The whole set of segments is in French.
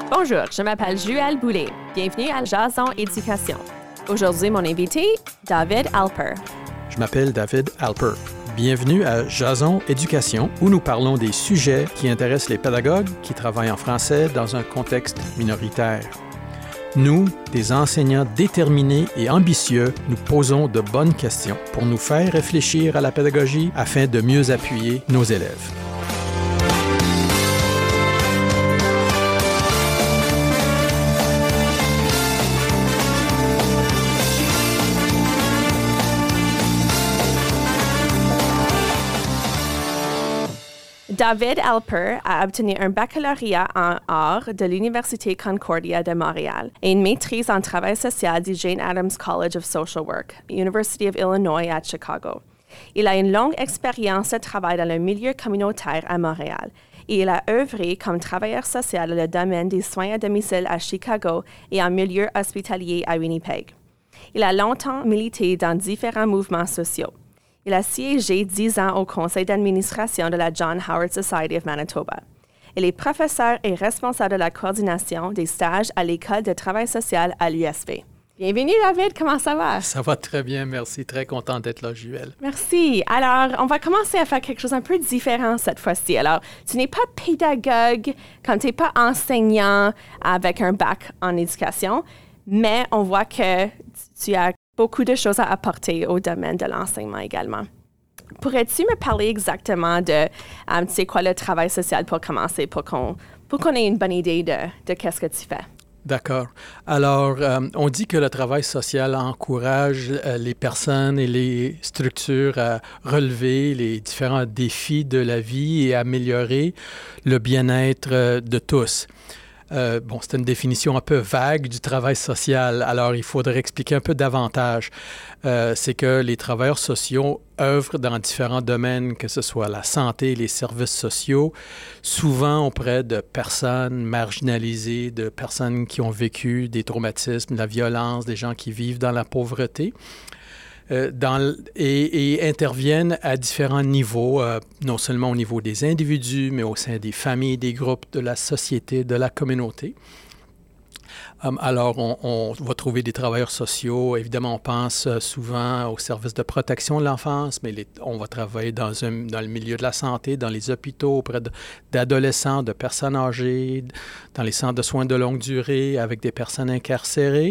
Bonjour, je m'appelle Joëlle Boulay. Bienvenue à Jason Éducation. Aujourd'hui, mon invité, David Alper. Je m'appelle David Alper. Bienvenue à Jason Éducation, où nous parlons des sujets qui intéressent les pédagogues qui travaillent en français dans un contexte minoritaire. Nous, des enseignants déterminés et ambitieux, nous posons de bonnes questions pour nous faire réfléchir à la pédagogie afin de mieux appuyer nos élèves. David Alper a obtenu un baccalauréat en arts de l'Université Concordia de Montréal et une maîtrise en travail social du Jane Addams College of Social Work, University of Illinois at Chicago. Il a une longue expérience de travail dans le milieu communautaire à Montréal et il a œuvré comme travailleur social dans le domaine des soins à domicile à Chicago et en milieu hospitalier à Winnipeg. Il a longtemps milité dans différents mouvements sociaux. Il a siégé 10 ans au conseil d'administration de la John Howard Society of Manitoba. Il est professeur et responsable de la coordination des stages à l'École de travail social à l'USB. Bienvenue, David. Comment ça va? Ça va très bien, merci. Très content d'être là, Joëlle. Merci. Alors, on va commencer à faire quelque chose un peu différent cette fois-ci. Alors, tu n'es pas pédagogue quand tu n'es pas enseignant avec un bac en éducation, mais on voit que tu as beaucoup de choses à apporter au domaine de l'enseignement également. Pourrais-tu me parler exactement de, c'est quoi le travail social pour commencer, pour qu'on ait une bonne idée de qu'est-ce que tu fais? D'accord. Alors, on dit que le travail social encourage les personnes et les structures à relever les différents défis de la vie et améliorer le bien-être de tous. C'est une définition un peu vague du travail social, alors il faudrait expliquer un peu davantage. C'est que les travailleurs sociaux œuvrent dans différents domaines, que ce soit la santé, les services sociaux, souvent auprès de personnes marginalisées, de personnes qui ont vécu des traumatismes, de la violence, des gens qui vivent dans la pauvreté. Et interviennent à différents niveaux, non seulement au niveau des individus, mais au sein des familles, des groupes, de la société, de la communauté. Alors, on va trouver des travailleurs sociaux. Évidemment, on pense souvent aux services de protection de l'enfance, mais on va travailler dans le milieu de la santé, dans les hôpitaux, auprès d'adolescents, de personnes âgées, dans les centres de soins de longue durée, avec des personnes incarcérées.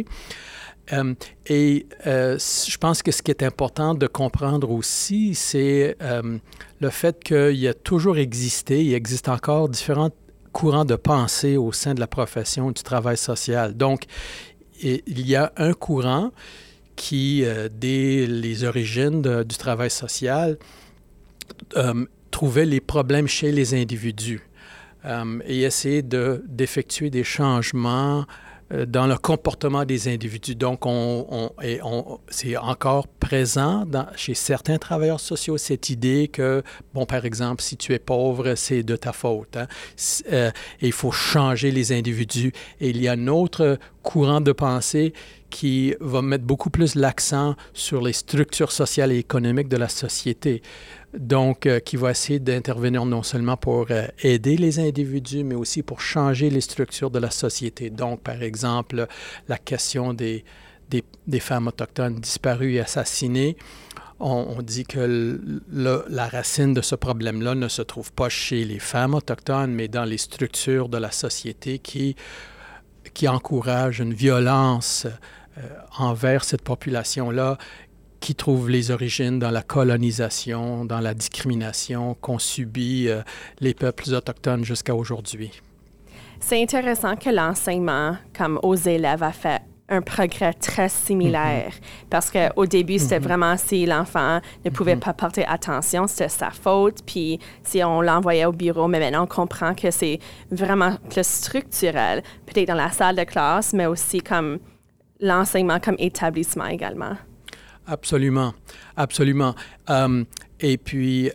Je pense que ce qui est important de comprendre aussi, c'est le fait qu'il y a toujours existé, il existe encore différents courants de pensée au sein de la profession du travail social. Donc, il y a un courant qui, dès les origines du travail social, trouvait les problèmes chez les individus et essayait d'effectuer des changements dans le comportement des individus. Donc, c'est encore présent chez certains travailleurs sociaux, cette idée que, par exemple, si tu es pauvre, c'est de ta faute. Hein? Et il faut changer les individus. Et il y a un autre courant de pensée qui va mettre beaucoup plus l'accent sur les structures sociales et économiques de la société. Donc, qui va essayer d'intervenir non seulement pour aider les individus, mais aussi pour changer les structures de la société. Donc, par exemple, la question des femmes autochtones disparues et assassinées. On dit que la racine de ce problème-là ne se trouve pas chez les femmes autochtones, mais dans les structures de la société qui encouragent une violence envers cette population-là, qui trouve les origines dans la colonisation, dans la discrimination qu'ont subi les peuples autochtones jusqu'à aujourd'hui. C'est intéressant que l'enseignement, comme aux élèves, a fait un progrès très similaire. Parce qu'au début, c'était vraiment si l'enfant ne pouvait pas porter attention, c'était sa faute. Puis si on l'envoyait au bureau, mais maintenant on comprend que c'est vraiment plus structurel, peut-être dans la salle de classe, mais aussi comme l'enseignement comme établissement également. Absolument, absolument. Et puis,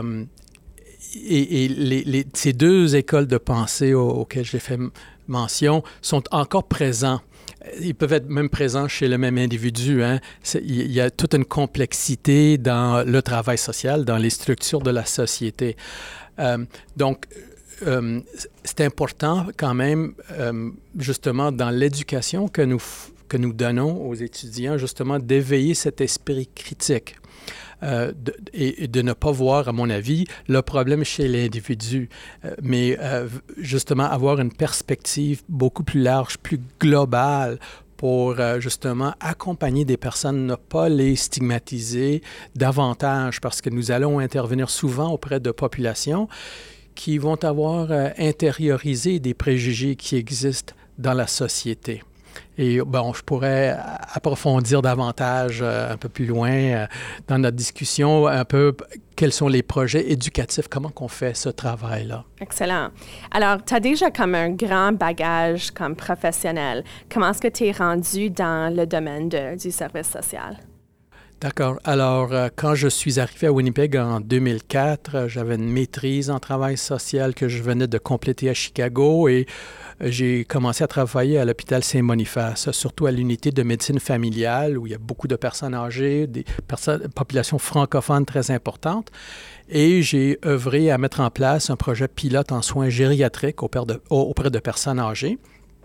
ces deux écoles de pensée auxquelles j'ai fait mention sont encore présents. Ils peuvent être même présents chez le même individu. Hein. Il y a toute une complexité dans le travail social, dans les structures de la société. Donc, c'est important quand même, justement, dans l'éducation que nous donnons aux étudiants, justement, d'éveiller cet esprit critique. Et de ne pas voir, à mon avis, le problème chez l'individu, mais justement avoir une perspective beaucoup plus large, plus globale pour justement accompagner des personnes, ne pas les stigmatiser davantage, parce que nous allons intervenir souvent auprès de populations qui vont avoir intériorisé des préjugés qui existent dans la société. Et bon, je pourrais approfondir davantage un peu plus loin dans notre discussion, un peu quels sont les projets éducatifs, comment qu'on fait ce travail-là. Excellent. Alors, tu as déjà comme un grand bagage comme professionnel. Comment est-ce que tu es rendu dans le domaine du service social? D'accord. Alors, quand je suis arrivé à Winnipeg en 2004, j'avais une maîtrise en travail social que je venais de compléter à Chicago et j'ai commencé à travailler à l'hôpital Saint-Boniface, surtout à l'unité de médecine familiale où il y a beaucoup de personnes âgées, populations francophones très importantes. Et j'ai œuvré à mettre en place un projet pilote en soins gériatriques auprès de personnes âgées.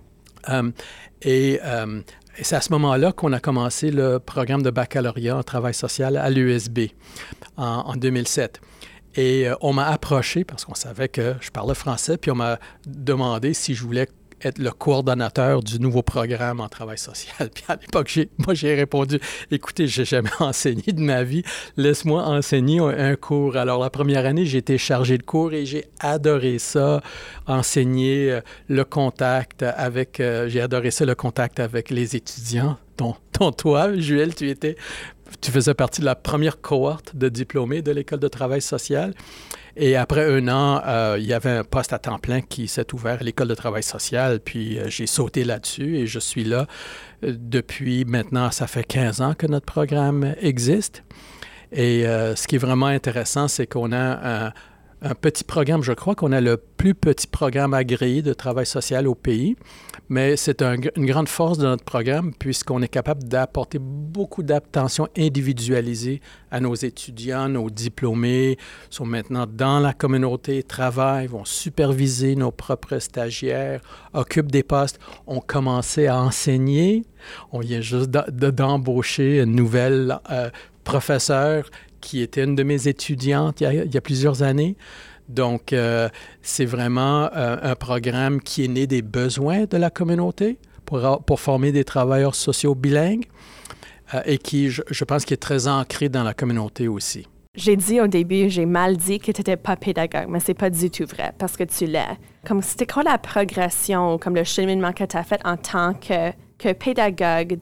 Et c'est à ce moment-là qu'on a commencé le programme de baccalauréat en travail social à l'USB en 2007. Et on m'a approché parce qu'on savait que je parlais français, puis on m'a demandé si je voulais être le coordonnateur du nouveau programme en travail social. Puis à l'époque, j'ai répondu, écoutez, je n'ai jamais enseigné de ma vie, laisse-moi enseigner un cours. Alors la première année, j'ai été chargé de cours et j'ai adoré ça, enseigner le contact avec, j'ai adoré ça, le contact avec les étudiants, dont toi, Juel, tu faisais partie de la première cohorte de diplômés de l'École de travail social. Et après un an, il y avait un poste à temps plein qui s'est ouvert à l'École de travail social. Puis j'ai sauté là-dessus et je suis là depuis maintenant, ça fait 15 ans que notre programme existe. Et ce qui est vraiment intéressant, c'est qu'on a un petit programme, je crois qu'on a le plus petit programme agréé de travail social au pays, mais c'est une grande force de notre programme puisqu'on est capable d'apporter beaucoup d'attention individualisée à nos étudiants, nos diplômés, sont maintenant dans la communauté, travaillent, vont superviser nos propres stagiaires, occupent des postes, ont commencé à enseigner, on vient juste d'embaucher une nouvelle professeure qui était une de mes étudiantes il y a plusieurs années. Donc, c'est vraiment un programme qui est né des besoins de la communauté pour former des travailleurs sociaux bilingues et qui, je pense, qui est très ancré dans la communauté aussi. J'ai dit au début, j'ai mal dit que tu n'étais pas pédagogue, mais c'est pas du tout vrai parce que tu l'es. Comme c'était quoi la progression, comme le cheminement que tu as fait en tant que pédagogue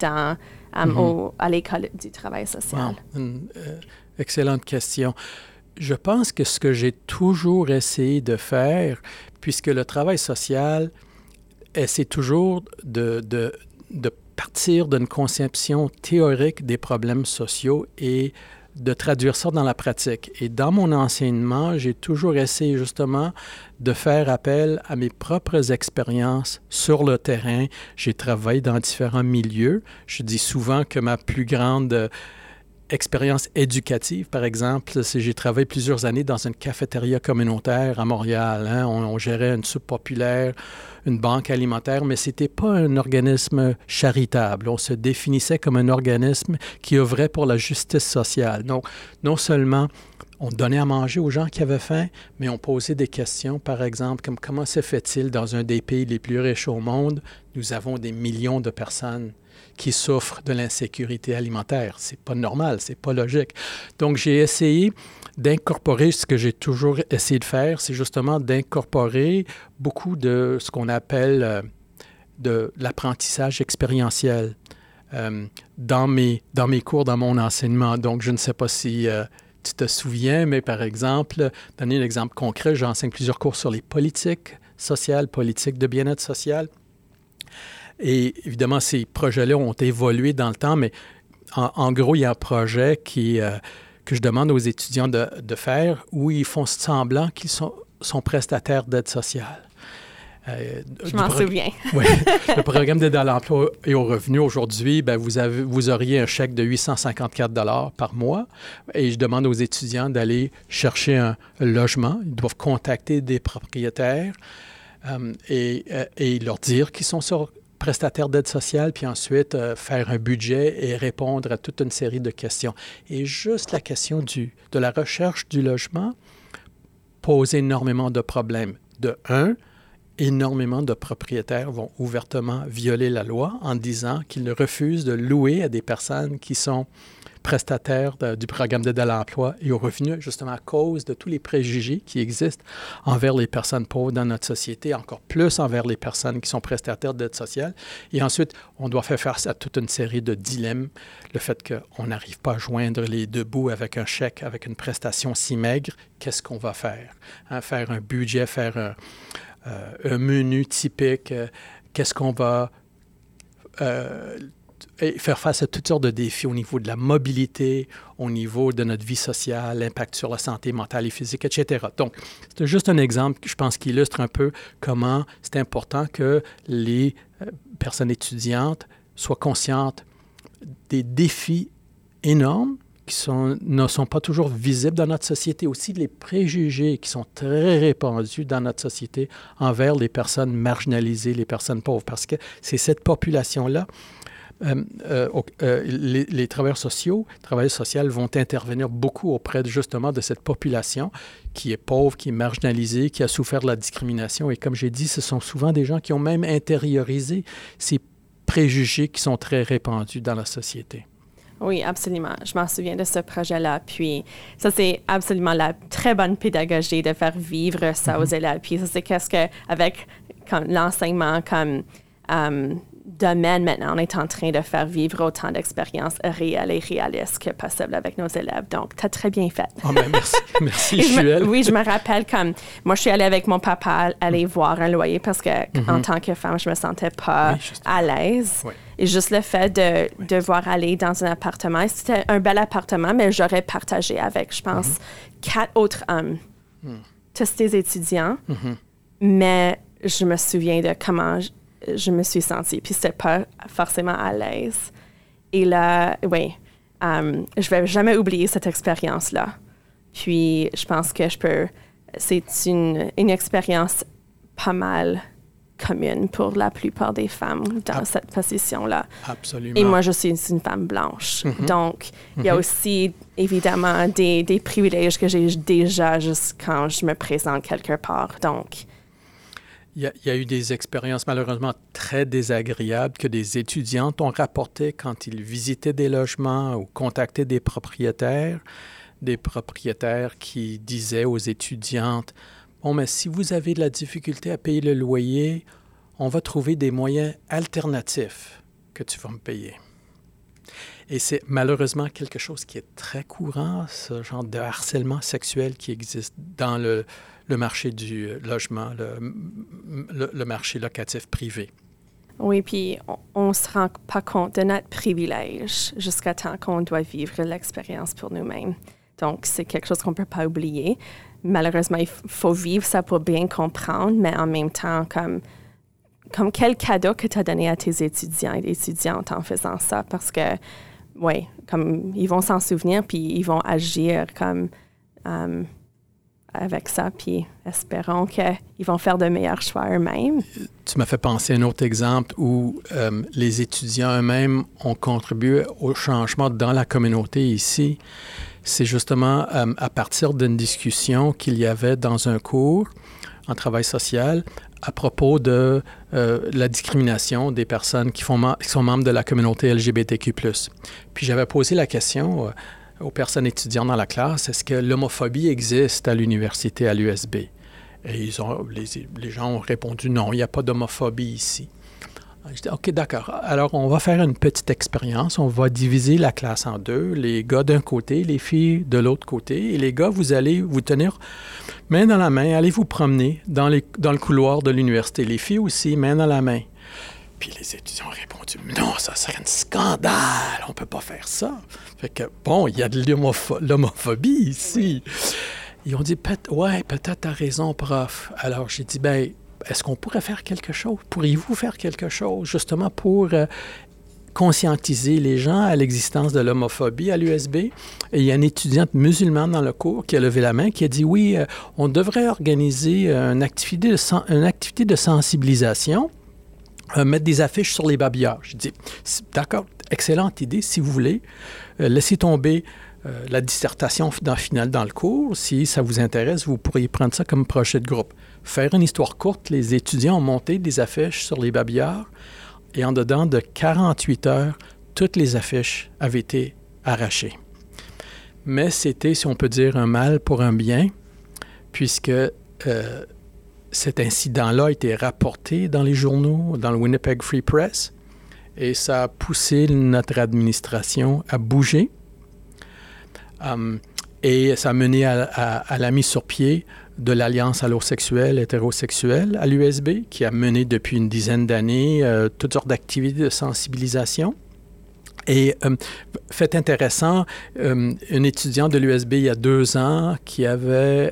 à l'École du travail social? Wow. Excellente question. Je pense que ce que j'ai toujours essayé de faire, puisque le travail social essaie toujours de partir d'une conception théorique des problèmes sociaux et de traduire ça dans la pratique. Et dans mon enseignement, j'ai toujours essayé justement de faire appel à mes propres expériences sur le terrain. J'ai travaillé dans différents milieux. Je dis souvent que ma plus grande expérience éducative, par exemple, c'est j'ai travaillé plusieurs années dans une cafétéria communautaire à Montréal. On gérait une soupe populaire, une banque alimentaire, mais ce n'était pas un organisme charitable. On se définissait comme un organisme qui œuvrait pour la justice sociale. Donc, non seulement on donnait à manger aux gens qui avaient faim, mais on posait des questions, par exemple, comme comment se fait-il dans un des pays les plus riches au monde, nous avons des millions de personnes qui souffrent de l'insécurité alimentaire. C'est pas normal, c'est pas logique. Donc, j'ai essayé d'incorporer ce que j'ai toujours essayé de faire, c'est justement d'incorporer beaucoup de ce qu'on appelle de l'apprentissage expérientiel dans mes cours, dans mon enseignement. Donc, je ne sais pas si tu te souviens, mais par exemple, donner un exemple concret, j'enseigne plusieurs cours sur les politiques sociales, politiques de bien-être social. Et évidemment, ces projets-là ont évolué dans le temps, mais en gros, il y a un projet que je demande aux étudiants de faire où ils font semblant qu'ils sont prestataires d'aide sociale. Je m'en souviens. Oui, le programme d'aide à l'emploi et au revenu, aujourd'hui, vous auriez un chèque de 854 $ par mois et je demande aux étudiants d'aller chercher un logement. Ils doivent contacter des propriétaires et leur dire qu'ils sont sur prestataire d'aide sociale, puis ensuite faire un budget et répondre à toute une série de questions. Et juste la question de la recherche du logement pose énormément de problèmes. De un, énormément de propriétaires vont ouvertement violer la loi en disant qu'ils refusent de louer à des personnes qui sont prestataires du programme d'aide à l'emploi et au revenu, justement à cause de tous les préjugés qui existent envers les personnes pauvres dans notre société, encore plus envers les personnes qui sont prestataires d'aide sociale. Et ensuite, on doit faire face à toute une série de dilemmes. Le fait qu'on n'arrive pas à joindre les deux bouts avec un chèque, avec une prestation si maigre, qu'est-ce qu'on va faire? Faire un budget, faire un menu typique, qu'est-ce qu'on va... et faire face à toutes sortes de défis au niveau de la mobilité, au niveau de notre vie sociale, l'impact sur la santé mentale et physique, etc. Donc, c'est juste un exemple, je pense, qui illustre un peu comment c'est important que les personnes étudiantes soient conscientes des défis énormes qui ne sont pas toujours visibles dans notre société, aussi les préjugés qui sont très répandus dans notre société envers les personnes marginalisées, les personnes pauvres, parce que c'est cette population-là. Les travailleurs sociales vont intervenir beaucoup auprès justement de cette population qui est pauvre, qui est marginalisée, qui a souffert de la discrimination. Et comme j'ai dit, ce sont souvent des gens qui ont même intériorisé ces préjugés qui sont très répandus dans la société. Oui, absolument. Je m'en souviens de ce projet-là. Puis ça, c'est absolument la très bonne pédagogie de faire vivre ça aux élèves. Puis ça, c'est qu'est-ce que, avec l'enseignement comme domaine maintenant, on est en train de faire vivre autant d'expériences réelles et réalistes que possible avec nos élèves. Donc, tu as très bien fait. Oh ben merci Joëlle. Oui, je me rappelle comme, moi, je suis allée avec mon papa aller voir un loyer parce que en tant que femme, je me sentais pas à l'aise. Oui. Et juste le fait de devoir aller dans un appartement, c'était un bel appartement, mais j'aurais partagé avec, je pense, 4 autres hommes, tous des étudiants. Mais je me souviens de comment je me suis sentie, puis c'était pas forcément à l'aise. Et là, oui, je vais jamais oublier cette expérience-là. Puis, je pense que c'est une expérience pas mal commune pour la plupart des femmes dans cette position-là. Absolument. Et moi, je suis une femme blanche. Donc, il y a aussi, évidemment, des privilèges que j'ai déjà juste quand je me présente quelque part. Donc, il y a eu des expériences malheureusement très désagréables que des étudiantes ont rapportées quand ils visitaient des logements ou contactaient des propriétaires qui disaient aux étudiantes « Bon, mais si vous avez de la difficulté à payer le loyer, on va trouver des moyens alternatifs que tu vas me payer. » Et c'est malheureusement quelque chose qui est très courant, ce genre de harcèlement sexuel qui existe dans le marché du logement, le marché locatif privé. Oui, puis on ne se rend pas compte de notre privilège jusqu'à temps qu'on doit vivre l'expérience pour nous-mêmes. Donc, c'est quelque chose qu'on ne peut pas oublier. Malheureusement, il faut vivre ça pour bien comprendre, mais en même temps, comme quel cadeau que tu as donné à tes étudiants et étudiantes en faisant ça, parce que, oui, comme ils vont s'en souvenir, puis ils vont agir comme avec ça, puis espérons qu'ils vont faire de meilleurs choix eux-mêmes. Tu m'as fait penser à un autre exemple où les étudiants eux-mêmes ont contribué au changement dans la communauté ici. C'est justement à partir d'une discussion qu'il y avait dans un cours en travail social à propos de la discrimination des personnes qui sont membres de la communauté LGBTQ+. Puis j'avais posé la question aux personnes étudiantes dans la classe, est-ce que l'homophobie existe à l'université, à l'USB? Et les gens ont répondu non, il n'y a pas d'homophobie ici. Je dis, OK, d'accord. Alors, on va faire une petite expérience. On va diviser la classe en deux. Les gars d'un côté, les filles de l'autre côté. Et les gars, vous allez vous tenir main dans la main, allez vous promener dans le couloir de l'université. Les filles aussi, main dans la main. Puis les étudiants ont répondu, non, ça serait un scandale, on ne peut pas faire ça. Fait que, bon, il y a de l'homophobie ici. Ils ont dit, peut-être t'as raison, prof. Alors, j'ai dit, est-ce qu'on pourrait faire quelque chose? Pourriez-vous faire quelque chose justement pour conscientiser les gens à l'existence de l'homophobie à l'USB? Et il y a une étudiante musulmane dans le cours qui a levé la main, qui a dit oui, on devrait organiser une activité de sensibilisation, mettre des affiches sur les babillards. Je dis, d'accord, excellente idée, si vous voulez, laissez tomber la dissertation finale dans le cours. Si ça vous intéresse, vous pourriez prendre ça comme projet de groupe. Faire une histoire courte, les étudiants ont monté des affiches sur les babillards et en dedans de 48 heures, toutes les affiches avaient été arrachées. Mais c'était, si on peut dire, un mal pour un bien, puisque cet incident-là a été rapporté dans les journaux, dans le Winnipeg Free Press, et ça a poussé notre administration à bouger. Et ça a mené à la mise sur pied de l'Alliance allosexuelle hétérosexuelle à l'USB, qui a mené depuis une dizaine d'années toutes sortes d'activités de sensibilisation. Et fait intéressant, une étudiante de l'USB il y a 2 ans qui avait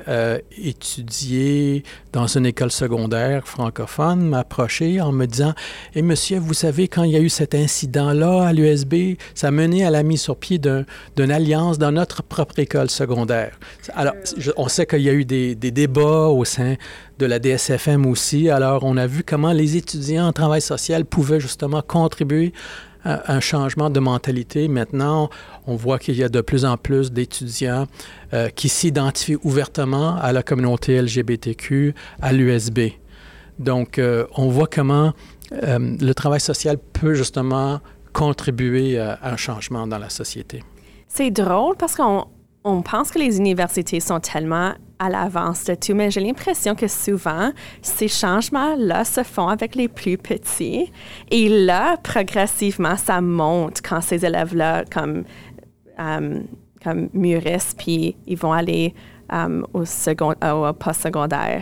étudié dans une école secondaire francophone m'a approché en me disant « Et monsieur, vous savez, quand il y a eu cet incident-là à l'USB, ça a mené à la mise sur pied d'une alliance dans notre propre école secondaire. » Alors, on sait qu'il y a eu des débats au sein de la DSFM aussi. Alors, on a vu comment les étudiants en travail social pouvaient justement contribuer un changement de mentalité. Maintenant, on voit qu'il y a de plus en plus d'étudiants qui s'identifient ouvertement à la communauté LGBTQ à l'USB. Donc, on voit comment le travail social peut justement contribuer à un changement dans la société. C'est drôle parce qu'on pense que les universités sont tellement à l'avance de tout, mais j'ai l'impression que souvent, ces changements-là se font avec les plus petits. Et là, progressivement, ça monte quand ces élèves-là comme mûrissent, puis ils vont aller au post-secondaire.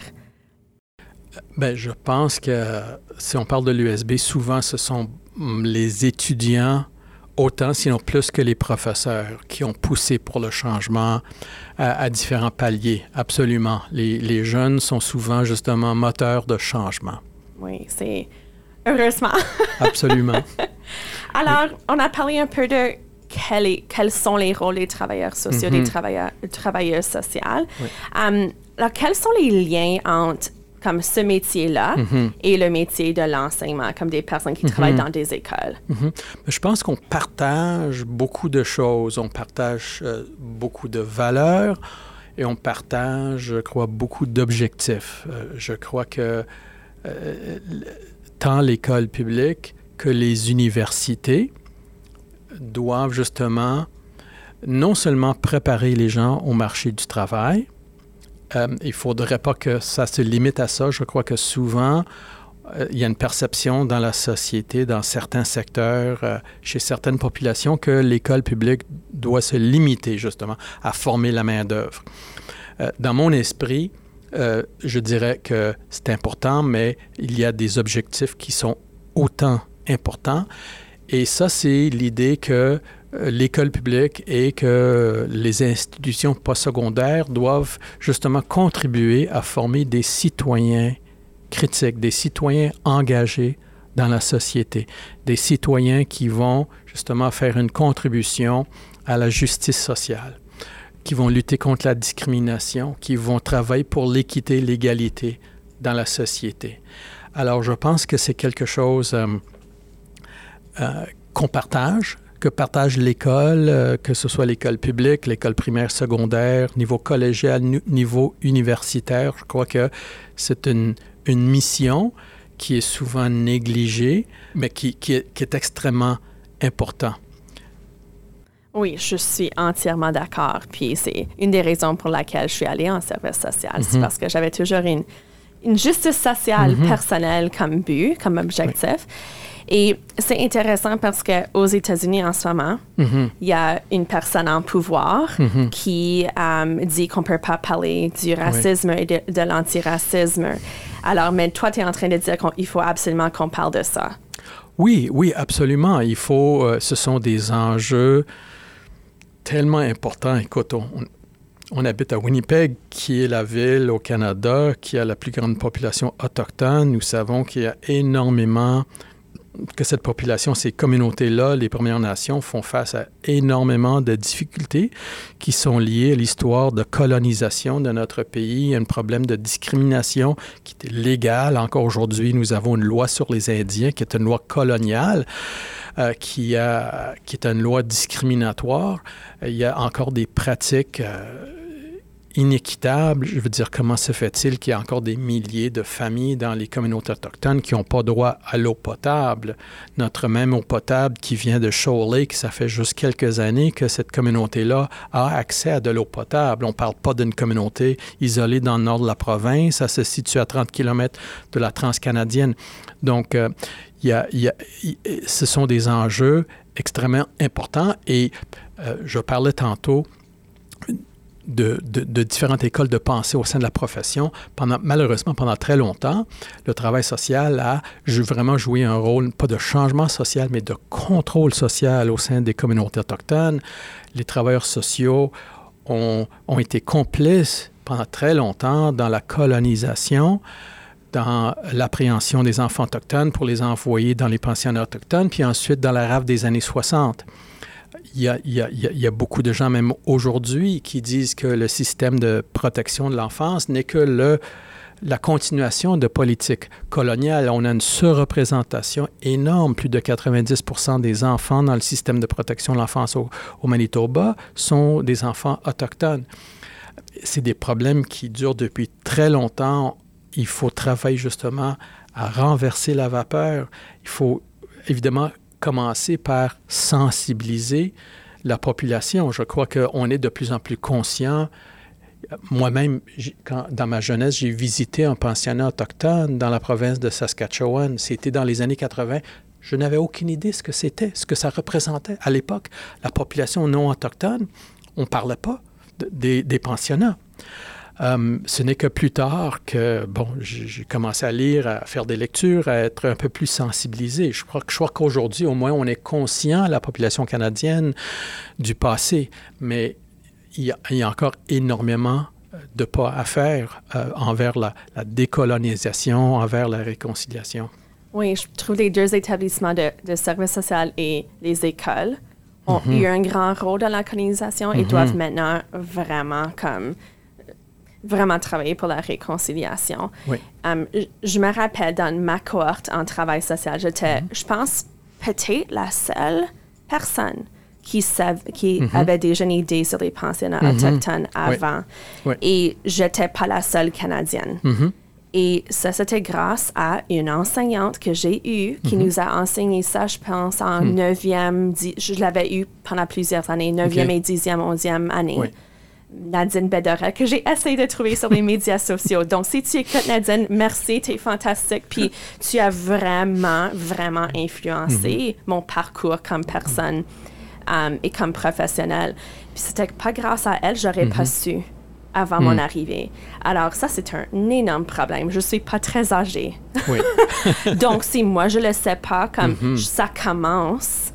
Bien, je pense que si on parle de l'USB, souvent, ce sont les étudiants autant, sinon plus que les professeurs qui ont poussé pour le changement à différents paliers. Absolument. Les jeunes sont souvent, justement, moteurs de changement. Oui, c'est... Heureusement. Absolument. Alors, on a parlé un peu de quels sont les rôles des travailleurs sociaux, des travailleurs sociaux. Oui. Alors, quels sont les liens entre comme ce métier-là et le métier de l'enseignement, comme des personnes qui travaillent dans des écoles? Je pense qu'on partage beaucoup de choses. On partage beaucoup de valeurs et on partage, je crois, beaucoup d'objectifs. Je crois que tant l'école publique que les universités doivent justement non seulement préparer les gens au marché du travail. Il ne faudrait pas que ça se limite à ça. Je crois que souvent, il y a une perception dans la société, dans certains secteurs, chez certaines populations, que l'école publique doit se limiter justement à former la main-d'œuvre. Dans mon esprit, je dirais que c'est important, mais il y a des objectifs qui sont autant importants. Et ça, c'est l'idée que l'école publique et que les institutions postsecondaires doivent justement contribuer à former des citoyens critiques, des citoyens engagés dans la société, des citoyens qui vont justement faire une contribution à la justice sociale, qui vont lutter contre la discrimination, qui vont travailler pour l'équité et l'égalité dans la société. Alors, je pense que c'est quelque chose qu'on partage, que partage l'école, que ce soit l'école publique, l'école primaire, secondaire, niveau collégial, niveau universitaire. Je crois que c'est une mission qui est souvent négligée, mais qui est extrêmement importante. Oui, je suis entièrement d'accord. Puis c'est une des raisons pour laquelle je suis allée en service social. C'est parce que j'avais toujours une justice sociale personnelle comme but, comme objectif. Oui. Et c'est intéressant parce qu'aux États-Unis en ce moment, il y a une personne en pouvoir qui dit qu'on ne peut pas parler du racisme et de l'antiracisme. Alors, mais toi, tu es en train de dire qu'il faut absolument qu'on parle de ça. Oui, absolument. Il faut, ce sont des enjeux tellement importants. Écoute, On habite à Winnipeg, qui est la ville au Canada qui a la plus grande population autochtone. Nous savons qu'il y a que cette population, ces communautés-là, les Premières Nations, font face à énormément de difficultés qui sont liées à l'histoire de colonisation de notre pays. Il y a un problème de discrimination qui est légal. Encore aujourd'hui, nous avons une loi sur les Indiens qui est une loi coloniale, qui est une loi discriminatoire. Il y a encore des pratiques inéquitable. Je veux dire, comment se fait-il qu'il y a encore des milliers de familles dans les communautés autochtones qui n'ont pas droit à l'eau potable? Notre même eau potable qui vient de Shoal Lake, ça fait juste quelques années que cette communauté-là a accès à de l'eau potable. On ne parle pas d'une communauté isolée dans le nord de la province. Ça se situe à 30 km de la transcanadienne. Donc, ce sont des enjeux extrêmement importants. Et je parlais tantôt de différentes écoles de pensée au sein de la profession. Malheureusement, pendant très longtemps, le travail social a vraiment joué un rôle, pas de changement social, mais de contrôle social au sein des communautés autochtones. Les travailleurs sociaux ont été complices pendant très longtemps dans la colonisation, dans l'appréhension des enfants autochtones pour les envoyer dans les pensionnats autochtones, puis ensuite dans la rafle des années 60. Il y a beaucoup de gens, même aujourd'hui, qui disent que le système de protection de l'enfance n'est que la continuation de politiques coloniales. On a une surreprésentation énorme. Plus de 90% des enfants dans le système de protection de l'enfance au Manitoba sont des enfants autochtones. C'est des problèmes qui durent depuis très longtemps. Il faut travailler justement à renverser la vapeur. Il faut évidemment commencer par sensibiliser la population. Je crois qu'on est de plus en plus conscient. Moi-même, dans ma jeunesse, j'ai visité un pensionnat autochtone dans la province de Saskatchewan. C'était dans les années 80. Je n'avais aucune idée ce que c'était, ce que ça représentait. À l'époque, la population non autochtone, on ne parlait pas des pensionnats. Ce n'est que plus tard que, j'ai commencé à lire, à faire des lectures, à être un peu plus sensibilisé. Je crois qu'aujourd'hui, au moins, on est conscient, la population canadienne, du passé. Mais il y a encore énormément de pas à faire envers la décolonisation, envers la réconciliation. Oui, je trouve les deux établissements de services social et les écoles ont eu un grand rôle dans la colonisation et doivent maintenant vraiment travailler pour la réconciliation. Oui. Je me rappelle, dans ma cohorte en travail social, j'étais, je pense, peut-être la seule personne qui avait déjà une idée sur les pensionnats autochtones avant. Oui. Et j'étais pas la seule Canadienne. Et ça, c'était grâce à une enseignante que j'ai eue qui nous a enseigné ça, je pense, en 9e, je l'avais eu pendant plusieurs années, 9e et 10e, 11e année. Oui. Nadine Bedorel, que j'ai essayé de trouver sur les médias sociaux. Donc, si tu écoutes, Nadine, merci, tu es fantastique. Puis, tu as vraiment, vraiment influencé mon parcours comme personne et comme professionnelle. Puis, c'était pas grâce à elle, j'aurais pas su avant mon arrivée. Alors, ça, c'est un énorme problème. Je suis pas très âgée. Oui. Donc, si moi, je le sais pas, comme ça commence...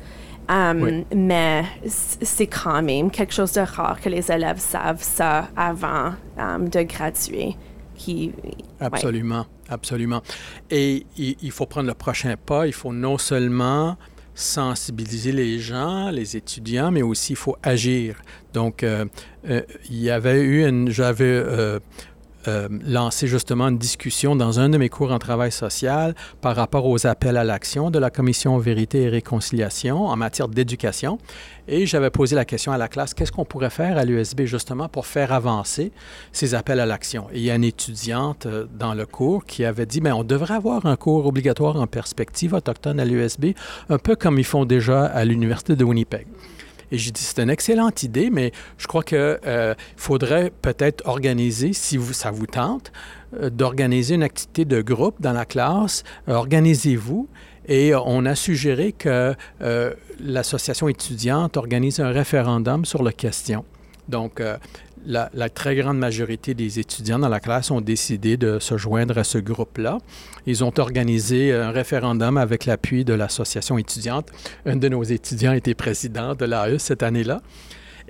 Mais c'est quand même quelque chose de rare que les élèves savent ça avant de graduer. Absolument, absolument. Et il faut prendre le prochain pas. Il faut non seulement sensibiliser les gens, les étudiants, mais aussi il faut agir. Donc, il y avait j'avais lancé justement une discussion dans un de mes cours en travail social par rapport aux appels à l'action de la Commission Vérité et Réconciliation en matière d'éducation. Et j'avais posé la question à la classe, qu'est-ce qu'on pourrait faire à l'USB justement pour faire avancer ces appels à l'action? Et il y a une étudiante dans le cours qui avait dit, on devrait avoir un cours obligatoire en perspective autochtone à l'USB, un peu comme ils font déjà à l'Université de Winnipeg. Et j'ai dit, c'est une excellente idée, mais je crois qu'il faudrait peut-être organiser, si ça vous tente, d'organiser une activité de groupe dans la classe. Organisez-vous. Et on a suggéré que l'association étudiante organise un référendum sur la question. Donc, la très grande majorité des étudiants dans la classe ont décidé de se joindre à ce groupe-là. Ils ont organisé un référendum avec l'appui de l'association étudiante. Un de nos étudiants était président de l'AE cette année-là.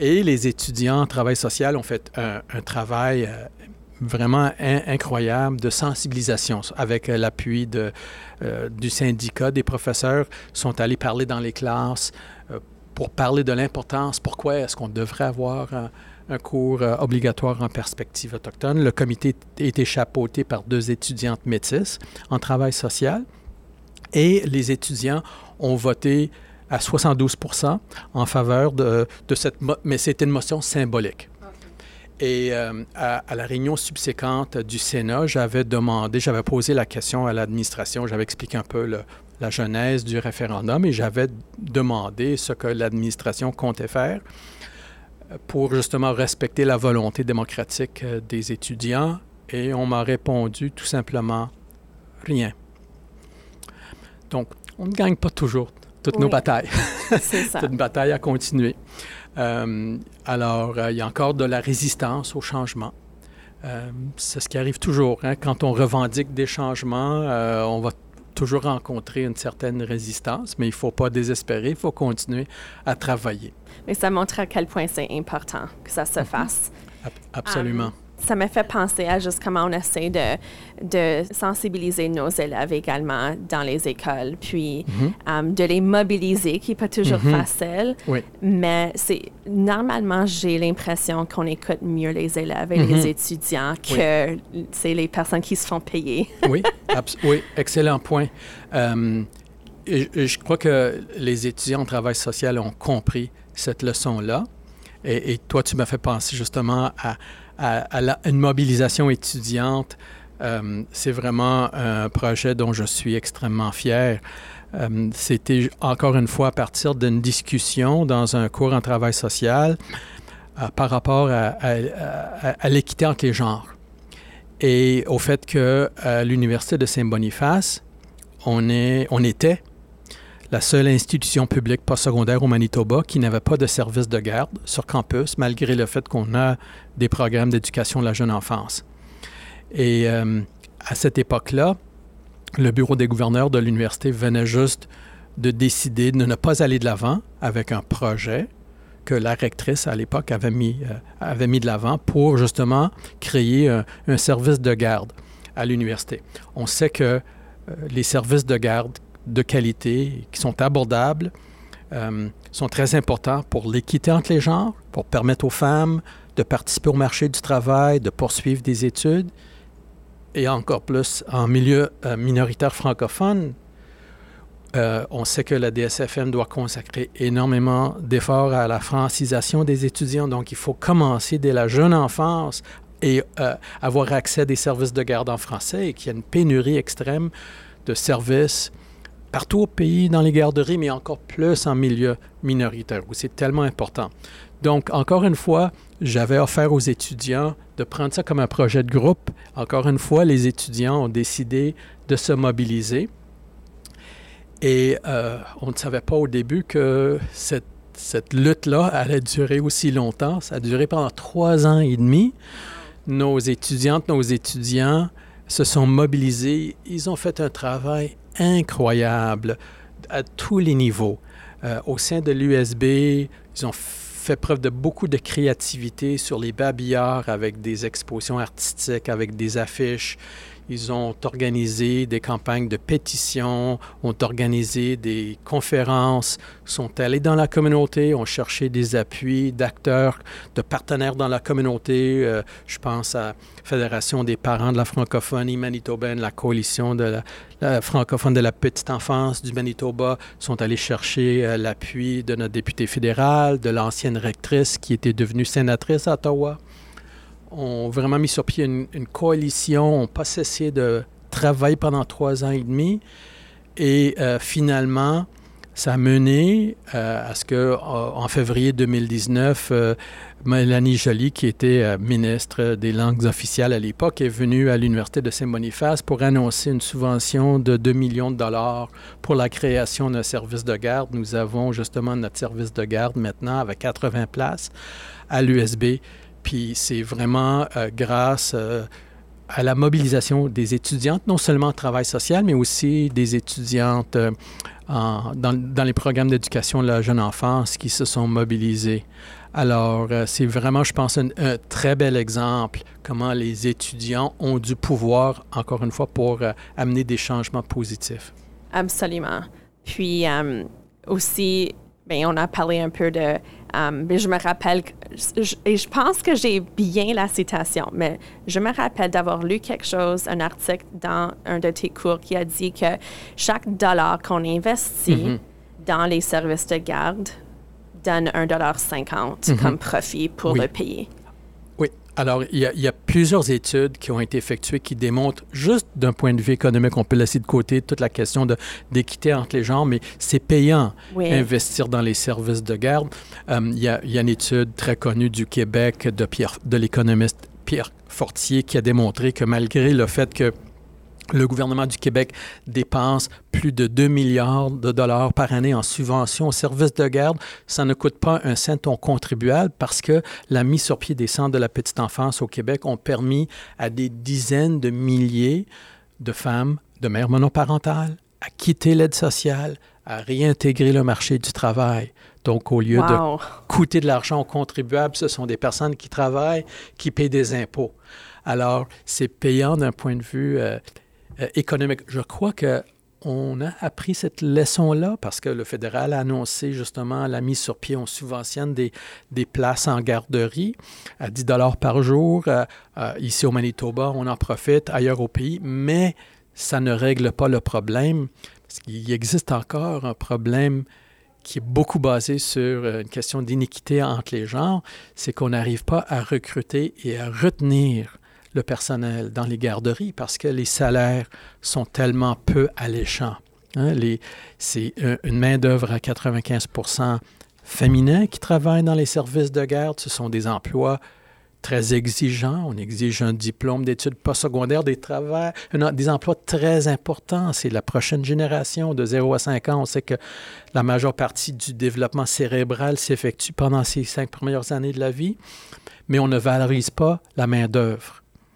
Et les étudiants en travail social ont fait un travail vraiment incroyable de sensibilisation avec l'appui du syndicat. Des professeurs sont allés parler dans les classes pour parler de l'importance, pourquoi est-ce qu'on devrait avoir un cours obligatoire en perspective autochtone. Le comité a été chapeauté par 2 étudiantes métisses en travail social et les étudiants ont voté à 72 % en faveur de cette... Mais c'était une motion symbolique. Et à la réunion subséquente du Sénat, j'avais posé la question à l'administration, j'avais expliqué un peu la genèse du référendum et j'avais demandé ce que l'administration comptait faire pour justement respecter la volonté démocratique des étudiants. Et on m'a répondu tout simplement rien. Donc, on ne gagne pas toujours toutes nos batailles. C'est ça. C'est une bataille à continuer. Alors, il y a encore de la résistance au changement. C'est ce qui arrive toujours. Hein? Quand on revendique des changements, on va toujours rencontrer une certaine résistance, mais il ne faut pas désespérer, il faut continuer à travailler. Mais ça montre à quel point c'est important que ça se fasse. Absolument. Ça m'a fait penser à juste comment on essaie de sensibiliser nos élèves également dans les écoles, puis de les mobiliser, qui n'est pas toujours facile. Oui. Mais normalement, j'ai l'impression qu'on écoute mieux les élèves et les étudiants que c'est les personnes qui se font payer. Oui, excellent point. Et je crois que les étudiants en travail social ont compris cette leçon-là. Et toi, tu m'as fait penser justement à une mobilisation étudiante. C'est vraiment un projet dont je suis extrêmement fier. C'était encore une fois à partir d'une discussion dans un cours en travail social par rapport à l'équité entre les genres et au fait qu'à l'Université de Saint-Boniface, on était la seule institution publique postsecondaire au Manitoba qui n'avait pas de service de garde sur campus, malgré le fait qu'on a des programmes d'éducation de la jeune enfance. Et à cette époque-là, le bureau des gouverneurs de l'université venait juste de décider de ne pas aller de l'avant avec un projet que la rectrice, à l'époque, avait mis de l'avant pour justement créer un service de garde à l'université. On sait que les services de garde de qualité, qui sont abordables, sont très importants pour l'équité entre les genres, pour permettre aux femmes de participer au marché du travail, de poursuivre des études, et encore plus en milieu minoritaire francophone. On sait que la DSFM doit consacrer énormément d'efforts à la francisation des étudiants, donc il faut commencer dès la jeune enfance et avoir accès à des services de garde en français, et qu'il y a une pénurie extrême de services partout au pays, dans les garderies, mais encore plus en milieu minoritaire, où c'est tellement important. Donc, encore une fois, j'avais offert aux étudiants de prendre ça comme un projet de groupe. Encore une fois, les étudiants ont décidé de se mobiliser. Et on ne savait pas au début que cette lutte-là allait durer aussi longtemps. Ça a duré pendant 3 ans et demi. Nos étudiantes, nos étudiants se sont mobilisés. Ils ont fait un travail incroyable à tous les niveaux. Au sein de l'USB, ils ont fait preuve de beaucoup de créativité sur les babillards avec des expositions artistiques, avec des affiches. Ils ont organisé des campagnes de pétition, ont organisé des conférences, sont allés dans la communauté, ont cherché des appuis d'acteurs, de partenaires dans la communauté. Je pense à la Fédération des parents de la francophonie manitobaine, la coalition de la francophone de la petite enfance du Manitoba, sont allés chercher l'appui de notre député fédéral, de l'ancienne rectrice qui était devenue sénatrice à Ottawa. On a vraiment mis sur pied une coalition, on pas cessé de travailler pendant 3 ans et demi. Et finalement, ça a mené à ce qu'en février 2019, Mélanie Joly, qui était ministre des langues officielles à l'époque, est venue à l'Université de Saint-Boniface pour annoncer une subvention de 2 millions de dollars pour la création d'un service de garde. Nous avons justement notre service de garde maintenant avec 80 places à l'USB. Puis c'est vraiment grâce à la mobilisation des étudiantes, non seulement en travail social, mais aussi des étudiantes dans les programmes d'éducation de la jeune enfance qui se sont mobilisées. Alors, c'est vraiment, je pense, un très bel exemple comment les étudiants ont du pouvoir, encore une fois, pour amener des changements positifs. Absolument. Puis aussi, bien, on a parlé un peu de... mais je me rappelle, et je pense que j'ai bien la citation, mais je me rappelle d'avoir lu quelque chose, un article dans un de tes cours qui a dit que chaque dollar qu'on investit dans les services de garde donne 1,50 $, comme profit pour le pays. Oui. Alors, il y a plusieurs études qui ont été effectuées qui démontrent, juste d'un point de vue économique, on peut laisser de côté toute la question d'équité entre les genres, mais c'est payant investir dans les services de garde. Il y a une étude très connue du Québec de l'économiste Pierre Fortier qui a démontré que malgré le fait que le gouvernement du Québec dépense plus de 2 milliards de dollars par année en subventions aux services de garde. Ça ne coûte pas un cent aux contribuables parce que la mise sur pied des centres de la petite enfance au Québec ont permis à des dizaines de milliers de femmes, de mères monoparentales, à quitter l'aide sociale, à réintégrer le marché du travail. Donc, au lieu de coûter de l'argent aux contribuables, ce sont des personnes qui travaillent, qui paient des impôts. Alors, c'est payant d'un point de vue économique. Je crois qu'on a appris cette leçon-là parce que le fédéral a annoncé justement la mise sur pied. On subventionne des places en garderie à 10 $ par jour. Ici au Manitoba, on en profite, ailleurs au pays, mais ça ne règle pas le problème parce qu'il existe encore un problème qui est beaucoup basé sur une question d'inéquité entre les genres, c'est qu'on n'arrive pas à recruter et à retenir le personnel dans les garderies parce que les salaires sont tellement peu alléchants. C'est une main-d'œuvre à 95 % féminin qui travaille dans les services de garde. Ce sont des emplois très exigeants. On exige un diplôme d'études postsecondaires, des emplois très importants. C'est la prochaine génération de 0 à 5 ans. On sait que la majeure partie du développement cérébral s'effectue pendant ces 5 premières années de la vie, mais on ne valorise pas la main-d'œuvre.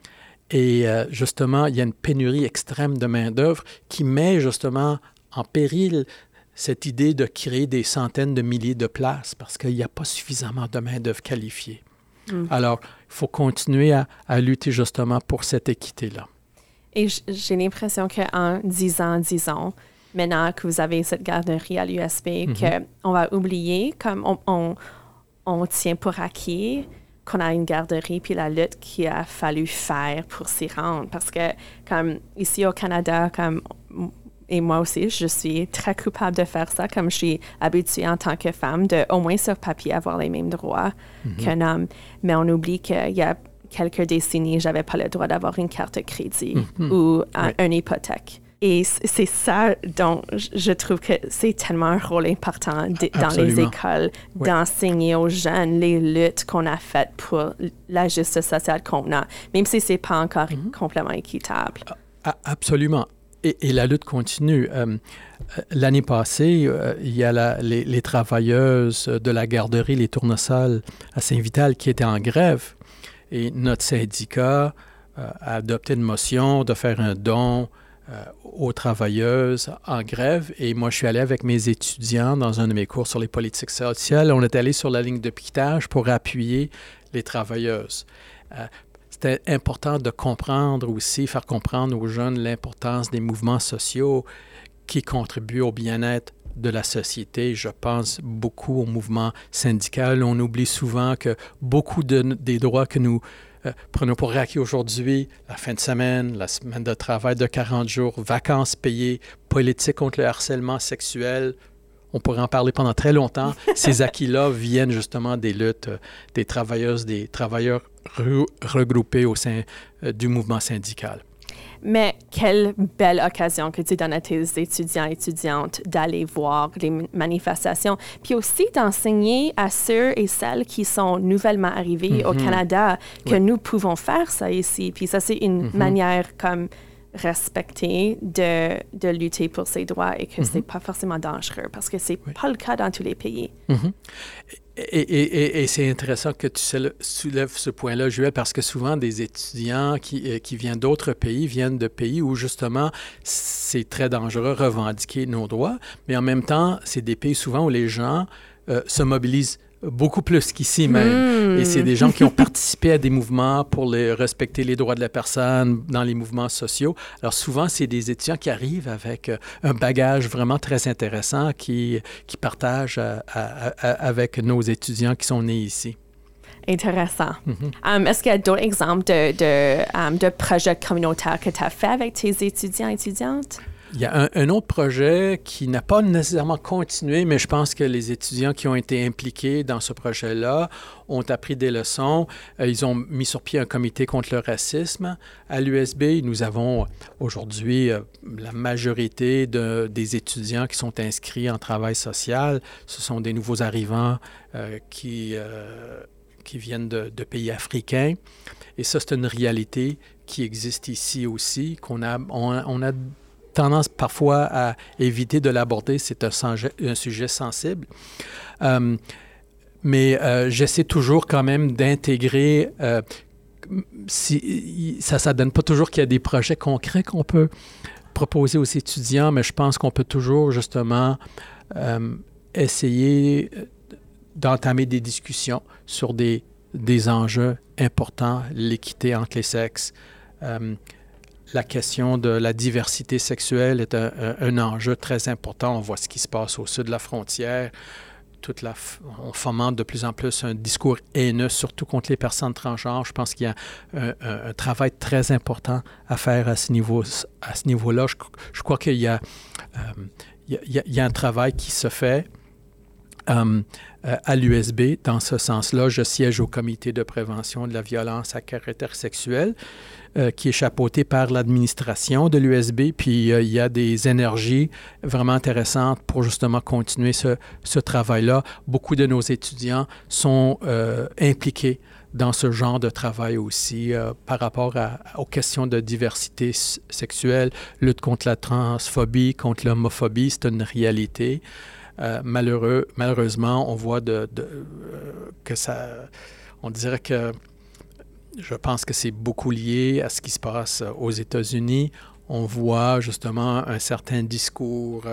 Et justement, il y a une pénurie extrême de main-d'œuvre qui met justement en péril cette idée de créer des centaines de milliers de places parce qu'il n'y a pas suffisamment de main-d'œuvre qualifiée. Alors, il faut continuer à lutter justement pour cette équité-là. Et j'ai l'impression qu'en 10 ans, maintenant que vous avez cette garderie à l'USB, qu'on va oublier, comme on tient pour acquis qu'on a une garderie, puis la lutte qu'il a fallu faire pour s'y rendre. Parce que, comme ici au Canada, et moi aussi, je suis très coupable de faire ça, comme je suis habituée en tant que femme, de au moins sur papier avoir les mêmes droits qu'un homme. Mais on oublie qu'il y a quelques décennies, je n'avais pas le droit d'avoir une carte de crédit ou une hypothèque. Et c'est ça dont je trouve que c'est tellement un rôle important dans les écoles, d'enseigner aux jeunes les luttes qu'on a faites pour la justice sociale qu'on a, même si ce n'est pas encore complètement équitable. Absolument. Et la lutte continue. L'année passée, il y a les travailleuses de la garderie, les tournesols à Saint-Vital qui étaient en grève. Et notre syndicat a adopté une motion de faire un don aux travailleuses en grève. Et moi, je suis allé avec mes étudiants dans un de mes cours sur les politiques sociales. On est allé sur la ligne de piquetage pour appuyer les travailleuses. C'était important de comprendre aussi, faire comprendre aux jeunes l'importance des mouvements sociaux qui contribuent au bien-être de la société. Je pense beaucoup au mouvement syndical. On oublie souvent que beaucoup des droits que nous prenons pour acquis aujourd'hui, la fin de semaine, la semaine de travail de 40 jours, vacances payées, politique contre le harcèlement sexuel, on pourrait en parler pendant très longtemps. Ces acquis-là viennent justement des luttes des travailleuses, des travailleurs regroupés au sein du mouvement syndical. Mais quelle belle occasion que tu donnes à tes étudiants et étudiantes d'aller voir les manifestations, puis aussi d'enseigner à ceux et celles qui sont nouvellement arrivés au Canada que nous pouvons faire ça ici. Puis ça, c'est une manière comme respecter de lutter pour ses droits et que c'est pas forcément dangereux parce que c'est pas le cas dans tous les pays. Et c'est intéressant que tu soulèves ce point-là, Joël, parce que souvent des étudiants qui viennent d'autres pays viennent de pays où justement c'est très dangereux revendiquer nos droits, mais en même temps, c'est des pays souvent où les gens se mobilisent beaucoup plus qu'ici même. Et c'est des gens qui ont participé à des mouvements pour respecter les droits de la personne dans les mouvements sociaux. Alors souvent, c'est des étudiants qui arrivent avec un bagage vraiment très intéressant qui partagent avec nos étudiants qui sont nés ici. Intéressant. Est-ce qu'il y a d'autres exemples de projets communautaires que tu as fait avec tes étudiants et étudiantes? Il y a un autre projet qui n'a pas nécessairement continué, mais je pense que les étudiants qui ont été impliqués dans ce projet-là ont appris des leçons. Ils ont mis sur pied un comité contre le racisme. À l'USB, nous avons aujourd'hui la majorité des étudiants qui sont inscrits en travail social. Ce sont des nouveaux arrivants qui viennent de pays africains. Et ça, c'est une réalité qui existe ici aussi, on a tendance parfois à éviter de l'aborder. C'est un sujet sensible. Mais j'essaie toujours quand même d'intégrer, ça ne donne pas toujours qu'il y a des projets concrets qu'on peut proposer aux étudiants, mais je pense qu'on peut toujours justement essayer d'entamer des discussions sur des enjeux importants, l'équité entre les sexes. La question de la diversité sexuelle est un enjeu très important. On voit ce qui se passe au sud de la frontière. On fomente de plus en plus un discours haineux, surtout contre les personnes transgenres. Je pense qu'il y a un travail très important à faire à ce niveau-là. Je crois qu'il y a un travail qui se fait à l'USB dans ce sens-là. Je siège au comité de prévention de la violence à caractère sexuel qui est chapeauté par l'administration de l'USB. Puis il y a des énergies vraiment intéressantes pour justement continuer ce travail-là. Beaucoup de nos étudiants sont impliqués dans ce genre de travail aussi par rapport aux questions de diversité sexuelle, lutte contre la transphobie, contre l'homophobie. C'est une réalité. Malheureusement, on voit que ça... On dirait que... Je pense que c'est beaucoup lié à ce qui se passe aux États-Unis. On voit justement un certain discours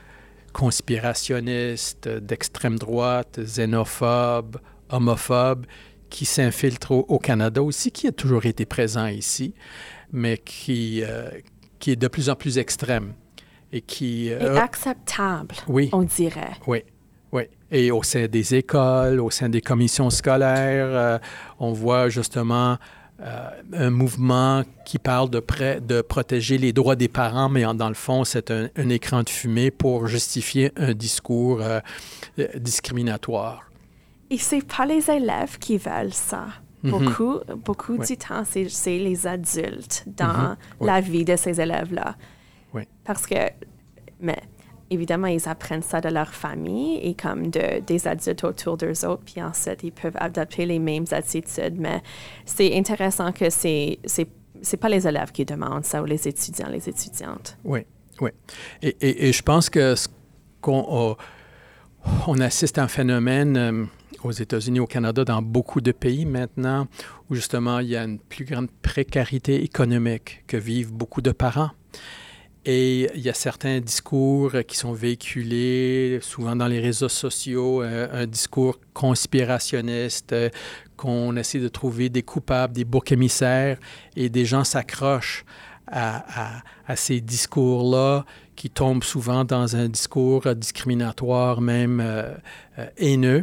conspirationniste, d'extrême droite, xénophobe, homophobe, qui s'infiltre au Canada aussi, qui a toujours été présent ici, mais qui est de plus en plus extrême. Et qui est acceptable, oui, on dirait. Oui, oui. Et au sein des écoles, au sein des commissions scolaires, on voit justement un mouvement qui parle de protéger les droits des parents, mais dans le fond, c'est un écran de fumée pour justifier un discours discriminatoire. Et c'est pas les élèves qui veulent ça. Beaucoup du temps, c'est les adultes dans la vie de ces élèves-là. Oui. Parce que, mais évidemment, ils apprennent ça de leur famille et comme des adultes autour d'eux autres, puis ensuite, ils peuvent adopter les mêmes attitudes. Mais c'est intéressant que c'est pas les élèves qui demandent ça ou les étudiants, les étudiantes. Oui, oui. Et je pense que on assiste à un phénomène aux États-Unis, au Canada, dans beaucoup de pays maintenant, où justement, il y a une plus grande précarité économique que vivent beaucoup de parents. Et il y a certains discours qui sont véhiculés, souvent dans les réseaux sociaux, un discours conspirationniste, qu'on essaie de trouver des coupables, des boucs émissaires, et des gens s'accrochent à ces discours-là qui tombent souvent dans un discours discriminatoire, même haineux.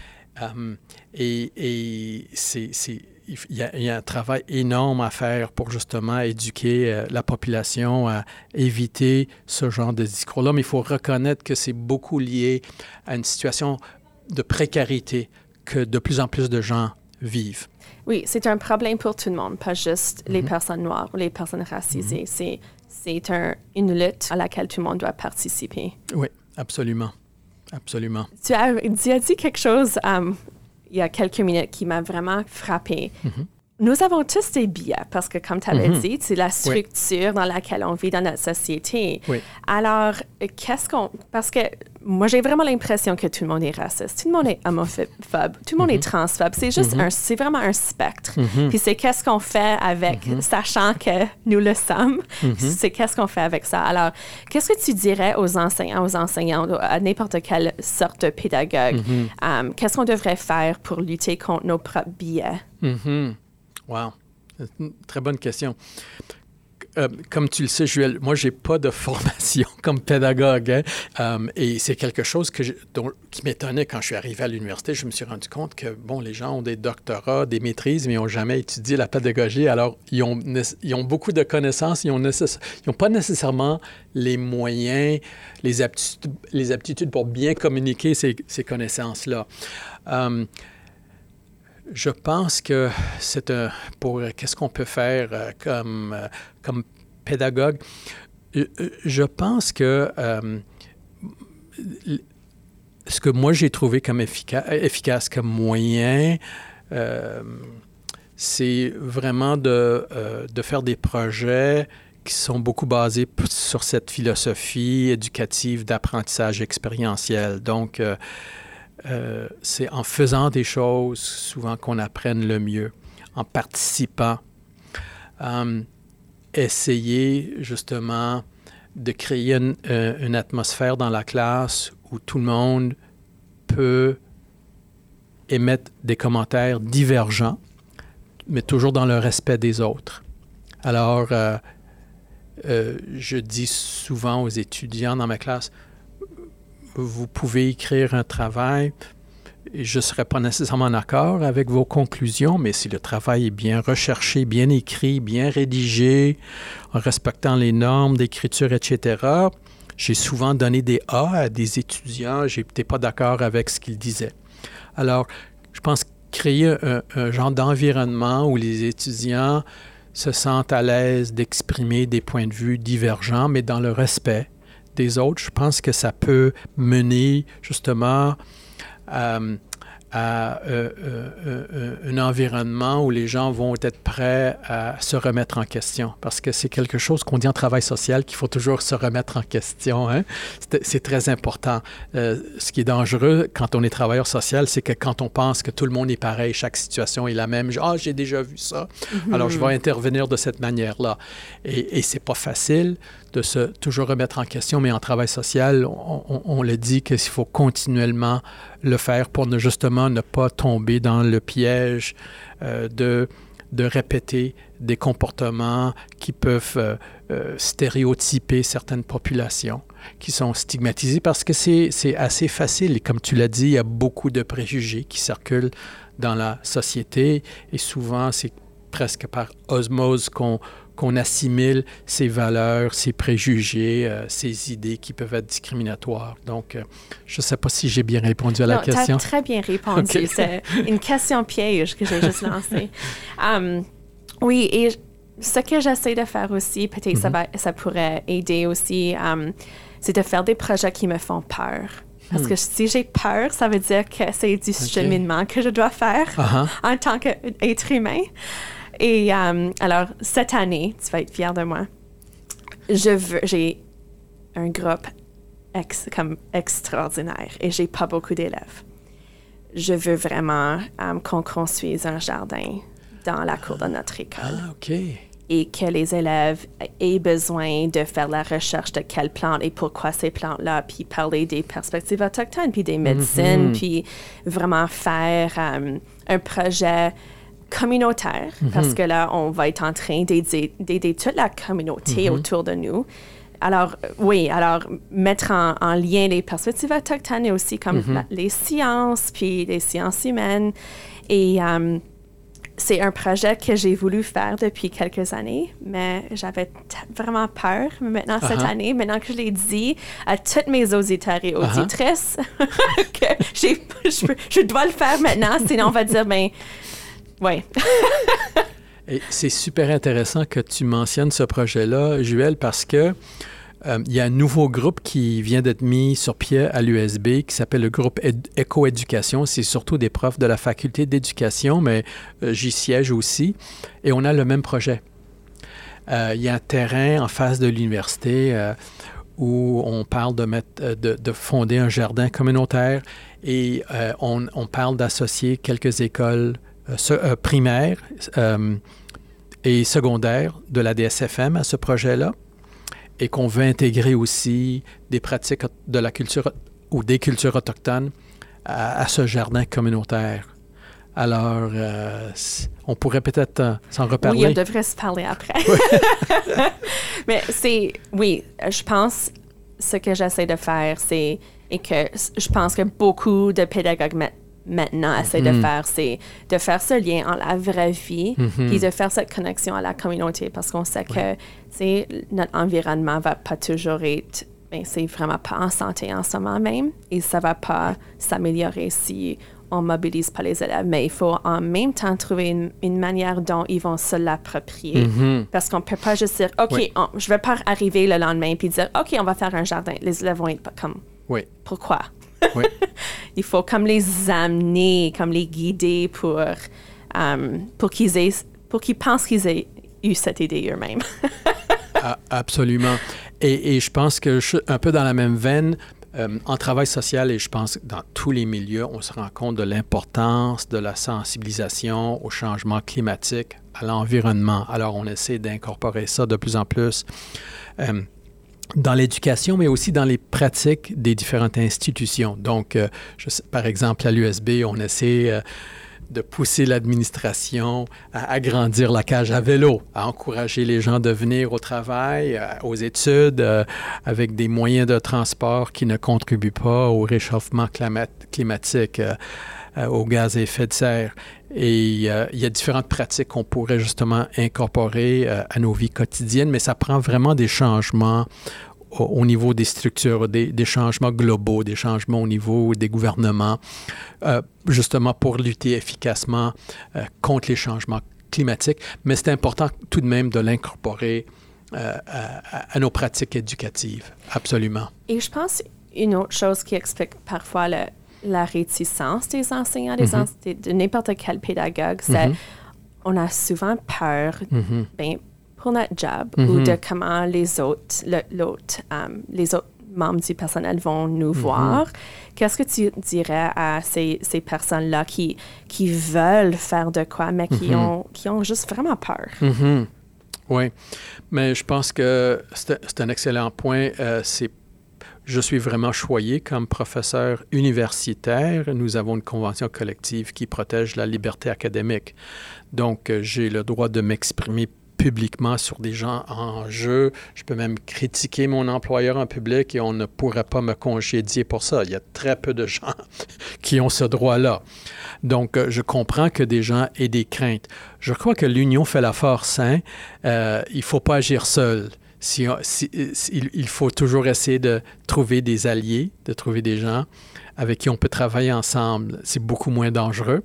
Et il y a un travail énorme à faire pour justement éduquer la population à éviter ce genre de discours-là. Mais il faut reconnaître que c'est beaucoup lié à une situation de précarité que de plus en plus de gens vivent. Oui, c'est un problème pour tout le monde, pas juste les personnes noires ou les personnes racisées. C'est une lutte à laquelle tout le monde doit participer. Oui, absolument. Absolument. Tu as dit quelque chose il y a quelques minutes qui m'a vraiment frappée. nous avons tous des biais parce que, comme tu avais dit, c'est la structure dans laquelle on vit dans notre société. Oui. Alors, parce que moi, j'ai vraiment l'impression que tout le monde est raciste, tout le monde est homophobe, tout le monde est transphobe. C'est juste c'est vraiment un spectre. Puis c'est qu'est-ce qu'on fait avec, sachant que nous le sommes, c'est qu'est-ce qu'on fait avec ça. Alors, qu'est-ce que tu dirais aux enseignants, à n'importe quelle sorte de pédagogue? Qu'est-ce qu'on devrait faire pour lutter contre nos propres biais? Wow, c'est une très bonne question. Comme tu le sais, Joël, moi, je n'ai pas de formation comme pédagogue. Et c'est quelque chose qui m'étonnait quand je suis arrivé à l'université. Je me suis rendu compte que, les gens ont des doctorats, des maîtrises, mais ils n'ont jamais étudié la pédagogie. Alors, ils ont beaucoup de connaissances, ils n'ont pas nécessairement les moyens, les aptitudes pour bien communiquer ces connaissances-là. Je pense que qu'est-ce qu'on peut faire comme pédagogue? Je pense que ce que moi j'ai trouvé comme efficace comme moyen, c'est vraiment de faire des projets qui sont beaucoup basés sur cette philosophie éducative d'apprentissage expérientiel. Donc, c'est en faisant des choses souvent qu'on apprenne le mieux, en participant. Essayer justement de créer une atmosphère dans la classe où tout le monde peut émettre des commentaires divergents, mais toujours dans le respect des autres. Alors, je dis souvent aux étudiants dans ma classe, vous pouvez écrire un travail, et je ne serai pas nécessairement d'accord avec vos conclusions, mais si le travail est bien recherché, bien écrit, bien rédigé, en respectant les normes d'écriture, etc., j'ai souvent donné des A à des étudiants, je n'étais pas d'accord avec ce qu'ils disaient. Alors, je pense créer un genre d'environnement où les étudiants se sentent à l'aise d'exprimer des points de vue divergents, mais dans le respect des autres, je pense que ça peut mener justement à un environnement où les gens vont être prêts à se remettre en question. Parce que c'est quelque chose qu'on dit en travail social, qu'il faut toujours se remettre en question. Hein? C'est très important. Ce qui est dangereux quand on est travailleur social, c'est que quand on pense que tout le monde est pareil, chaque situation est la même. J'ai déjà vu ça. Alors, je vais intervenir de cette manière-là. Et c'est pas facile de se toujours remettre en question, mais en travail social, on le dit qu'il faut continuellement le faire pour justement ne pas tomber dans le piège de répéter des comportements qui peuvent stéréotyper certaines populations qui sont stigmatisées parce que c'est assez facile. Et comme tu l'as dit, il y a beaucoup de préjugés qui circulent dans la société et souvent, c'est presque par osmose qu'on assimile ces valeurs, ces préjugés, ces idées qui peuvent être discriminatoires. Donc, je ne sais pas si j'ai bien répondu à la question. Non, tu as très bien répondu. Okay. C'est une question piège que j'ai juste lancée. Oui, et ce que j'essaie de faire aussi, peut-être ça pourrait aider aussi, c'est de faire des projets qui me font peur. Parce que si j'ai peur, ça veut dire que c'est du cheminement que je dois faire en tant qu'être humain. Et alors, cette année, tu vas être fière de moi, j'ai un groupe extraordinaire et j'ai pas beaucoup d'élèves. Je veux vraiment qu'on construise un jardin dans la cour de notre école. OK. Et que les élèves aient besoin de faire la recherche de quelles plantes et pourquoi ces plantes-là, puis parler des perspectives autochtones, puis des médecines, puis vraiment faire un projet communautaire, parce que là, on va être en train d'aider toute la communauté autour de nous. Alors, mettre en lien les perspectives autochtones et aussi comme les sciences, puis les sciences humaines. Et c'est un projet que j'ai voulu faire depuis quelques années, mais j'avais vraiment peur maintenant cette année, maintenant que je l'ai dit à toutes mes auditeurs et auditrices, que je dois le faire maintenant, sinon on va dire, oui. Et c'est super intéressant que tu mentionnes ce projet-là, Joël, parce que il y a un nouveau groupe qui vient d'être mis sur pied à l'USB qui s'appelle le groupe Éco-éducation. C'est surtout des profs de la faculté d'éducation, mais j'y siège aussi. Et on a le même projet. Il y a un terrain en face de l'université où on parle de fonder un jardin communautaire et on parle d'associer quelques écoles primaires et secondaires de la DSFM à ce projet-là. Et qu'on veut intégrer aussi des pratiques de la culture ou des cultures autochtones à ce jardin communautaire. Alors, on pourrait peut-être s'en reparler. Oui, on devrait se parler après. Mais je pense ce que j'essaie de faire, et que je pense que beaucoup de pédagogues maintenant essaient de faire, c'est de faire ce lien en la vraie vie, puis de faire cette connexion à la communauté, parce qu'on sait que notre environnement va pas toujours être, c'est vraiment pas en santé en ce moment même, et ça va pas s'améliorer si on mobilise pas les élèves, mais il faut en même temps trouver une manière dont ils vont se l'approprier, parce qu'on peut pas juste dire, OK, je vais pas arriver le lendemain puis dire, OK, on va faire un jardin. Les élèves vont être comme, pourquoi? Oui. Il faut comme les amener, comme les guider pour qu'ils pensent qu'ils aient eu cette idée eux-mêmes. Absolument. Et je pense que je suis un peu dans la même veine. En travail social, et je pense que dans tous les milieux, on se rend compte de l'importance de la sensibilisation au changement climatique, à l'environnement. Alors, on essaie d'incorporer ça de plus en plus dans l'éducation, mais aussi dans les pratiques des différentes institutions. Donc, par exemple, à l'USB, on essaie de pousser l'administration à agrandir la cage à vélo, à encourager les gens de venir au travail, aux études, avec des moyens de transport qui ne contribuent pas au réchauffement climatique, aux gaz à effet de serre. Et il y a différentes pratiques qu'on pourrait justement incorporer à nos vies quotidiennes, mais ça prend vraiment des changements au niveau des structures, des changements globaux, des changements au niveau des gouvernements, justement pour lutter efficacement contre les changements climatiques. Mais c'est important tout de même de l'incorporer à nos pratiques éducatives, absolument. Et je pense une autre chose qui explique parfois la réticence des enseignants, de n'importe quel pédagogue, c'est on a souvent peur, pour notre job ou de comment les autres membres du personnel vont nous voir. Qu'est-ce que tu dirais à ces personnes-là qui veulent faire de quoi, mais qui ont juste vraiment peur? Oui, mais je pense que c'est un excellent point. Je suis vraiment choyé comme professeur universitaire. Nous avons une convention collective qui protège la liberté académique. Donc, j'ai le droit de m'exprimer publiquement sur des gens en jeu. Je peux même critiquer mon employeur en public et on ne pourrait pas me congédier pour ça. Il y a très peu de gens qui ont ce droit-là. Donc, je comprends que des gens aient des craintes. Je crois que l'union fait la force. Il ne faut pas agir seul. Il faut toujours essayer de trouver des alliés, de trouver des gens avec qui on peut travailler ensemble. C'est beaucoup moins dangereux.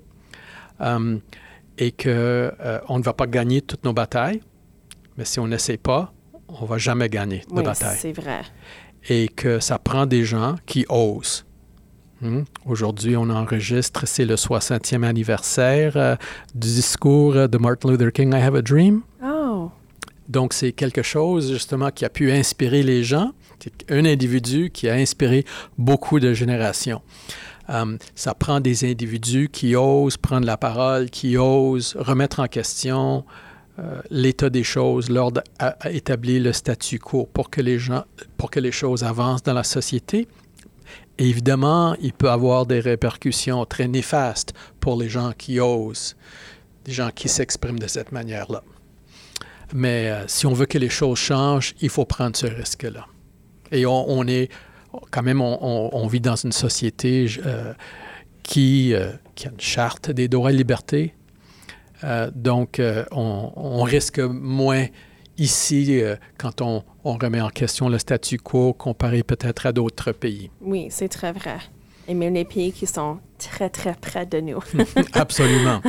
Et qu'on ne va pas gagner toutes nos batailles, mais si on n'essaie pas, on ne va jamais gagner de bataille. Oui, c'est vrai. Et que ça prend des gens qui osent. Aujourd'hui, on enregistre, c'est le 60e anniversaire du discours de Martin Luther King, I Have a Dream. Oh! Donc, c'est quelque chose, justement, qui a pu inspirer les gens. C'est un individu qui a inspiré beaucoup de générations. Ça prend des individus qui osent prendre la parole, qui osent remettre en question l'état des choses, l'ordre à établir le statu quo pour que les choses avancent dans la société. Et évidemment, il peut y avoir des répercussions très néfastes pour les gens qui osent, des gens qui s'expriment de cette manière-là. Mais si on veut que les choses changent, il faut prendre ce risque-là. Et on est... Quand même, on vit dans une société qui a une charte des droits et libertés. Donc, on risque moins ici quand on remet en question le statu quo comparé peut-être à d'autres pays. Oui, c'est très vrai. Et même les pays qui sont très, très près de nous. Absolument.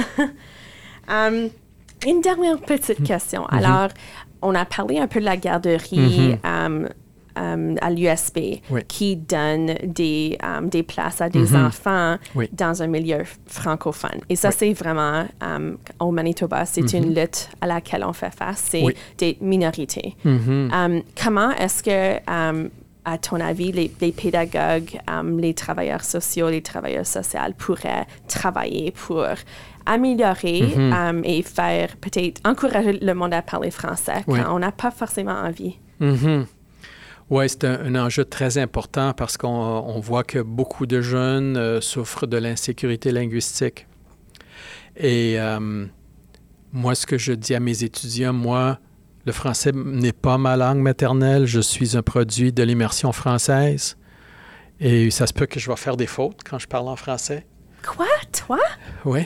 Une dernière petite question. Alors, on a parlé un peu de la garderie à l'USB Oui. qui donne des places à des enfants Oui. dans un milieu francophone. Et ça, Oui. c'est vraiment, au Manitoba, c'est une lutte à laquelle on fait face, c'est Oui. des minorités. Comment est-ce que, à ton avis, les pédagogues, les travailleurs sociaux, les travailleurs sociaux pourraient travailler pour améliorer et faire, peut-être, encourager le monde à parler français quand on n'a pas forcément envie? Oui, c'est un enjeu très important parce qu'on voit que beaucoup de jeunes souffrent de l'insécurité linguistique. Et moi, ce que je dis à mes étudiants, le français n'est pas ma langue maternelle. Je suis un produit de l'immersion française. Et ça se peut que je vais faire des fautes quand je parle en français. Quoi, toi? Oui.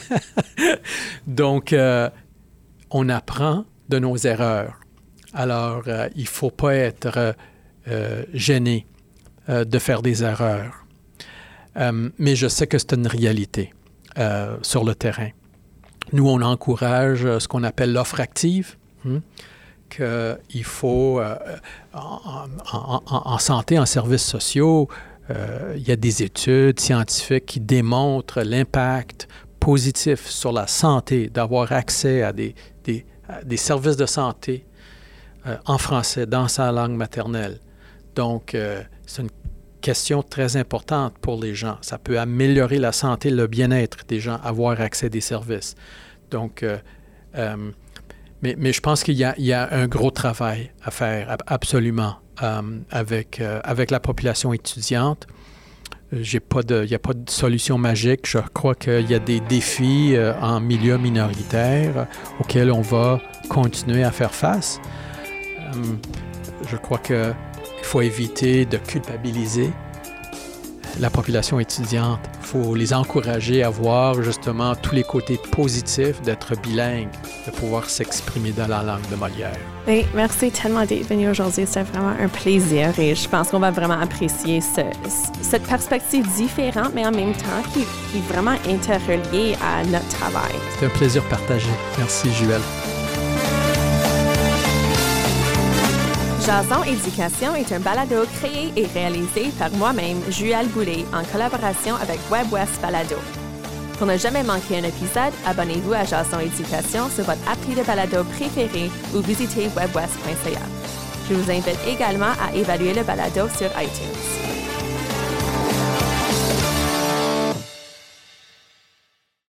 Donc, on apprend de nos erreurs. Alors, il ne faut pas être gêné de faire des erreurs. Mais je sais que c'est une réalité sur le terrain. Nous, on encourage ce qu'on appelle l'offre active, qu'il faut, en santé, en services sociaux, il y a des études scientifiques qui démontrent l'impact positif sur la santé d'avoir accès à des services de santé en français, dans sa langue maternelle. Donc, c'est une question très importante pour les gens. Ça peut améliorer la santé, le bien-être des gens, avoir accès à des services. Donc, mais je pense qu'il y a un gros travail à faire, absolument, avec la population étudiante. Il n'y a pas de solution magique. Je crois qu'il y a des défis en milieu minoritaire auxquels on va continuer à faire face. Je crois qu'il faut éviter de culpabiliser la population étudiante. Il faut les encourager à voir justement tous les côtés positifs d'être bilingue, de pouvoir s'exprimer dans la langue de Molière. Oui, merci tellement d'être venu aujourd'hui. C'était vraiment un plaisir et je pense qu'on va vraiment apprécier cette perspective différente, mais en même temps qui est vraiment interreliée à notre travail. C'est un plaisir partagé. Merci, Juelle. Jason Éducation est un balado créé et réalisé par moi-même, Juelle Boulay, en collaboration avec WebWest Balado. Pour ne jamais manquer un épisode, abonnez-vous à Jason Éducation sur votre appli de balado préféré ou visitez webwest.ca. Je vous invite également à évaluer le balado sur iTunes.